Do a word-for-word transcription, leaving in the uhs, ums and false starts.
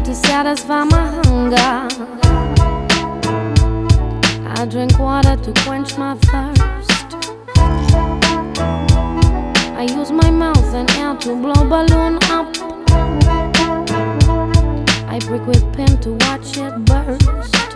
to satisfy my hunger. I drink water to quench my thirst. I use my mouth and air to blow balloon up. I prick with pen to watch it burst.